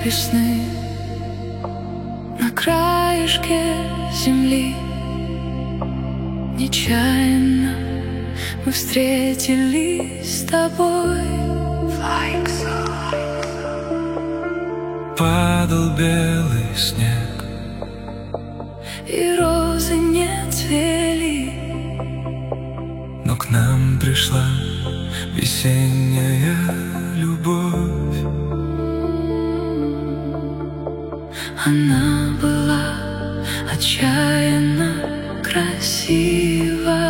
весны на краешке земли. Нечаянно мы встретились с тобой. Падал белый снег, И розы не цвели, но к нам пришла весенняя любовь. она была отчаянно красива.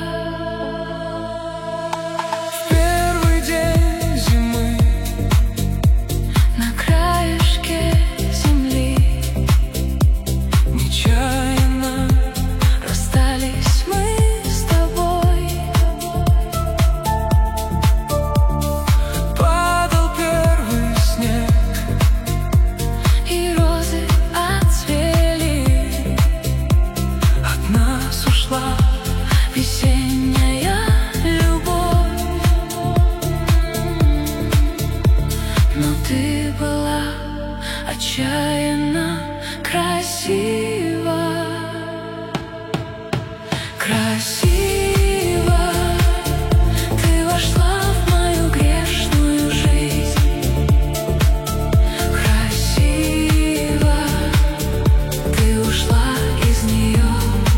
В первый день зимы На краешке земли нечаянно расстались мы с тобой. падал первый снег, И розы отцвели, от нас ушла весенняя любовь. Но ты была отчаянно красива. Красиво ты вошла в мою грешную жизнь. Красиво ты ушла из нее.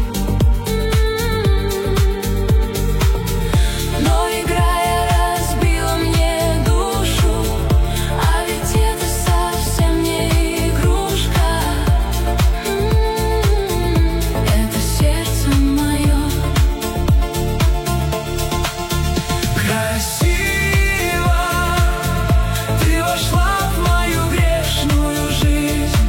Но играя разбила мне душу, а ведь это совсем не игрушка. Это сердце мое. красиво. Ты вошла в мою грешную жизнь.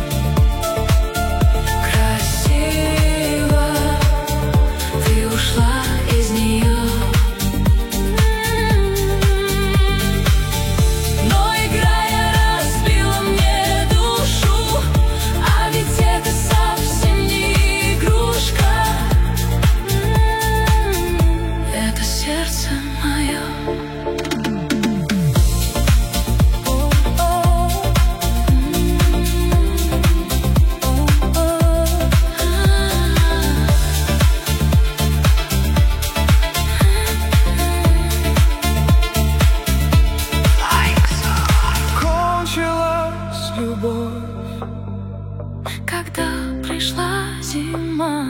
Красиво ты ушла из нее. Но играя разбила мне душу, а ведь это совсем не игрушка. Это сердце мое. Кончилась любовь, Когда пришла зима,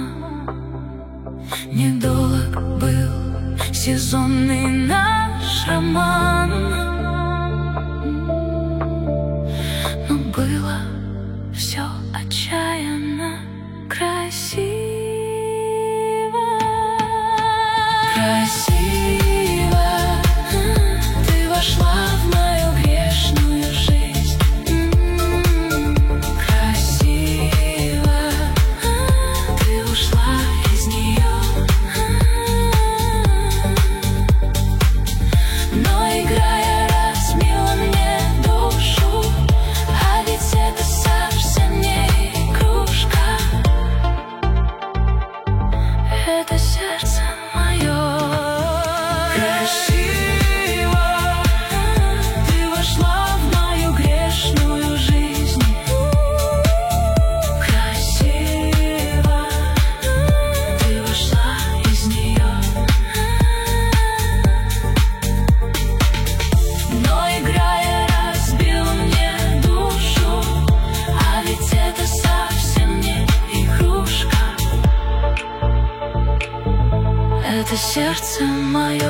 недолг был сезонный наш роман. Но было все отчаянно красиво. Красиво ты вошла в мою грешную жизнь. Красиво ты ушла из нее. Но играя разбила мне душу, а ведь это совсем не игрушка. Это сердце мое. красиво. Ты вошла в мою грешную жизнь. Красиво ты ушла из нее. Но играя разбила мне душу, а ведь это совсем не игрушка. Это сердце мое.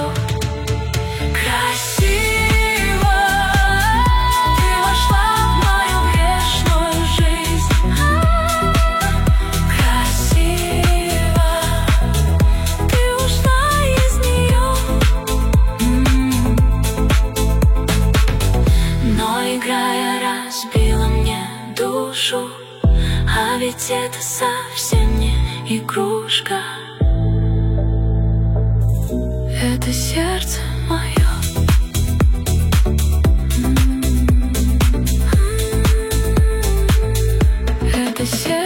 Красиво ты вошла в мою грешную жизнь. Красиво ты ушла из нее. Но играя разбила мне душу, а ведь это совсем не игрушка. Это сердце мое. Это сердце.